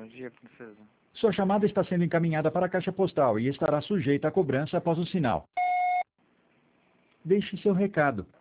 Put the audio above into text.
dia, princesa. Sua chamada está sendo encaminhada para a caixa postal e estará sujeita a cobrança após o sinal. Deixe seu recado.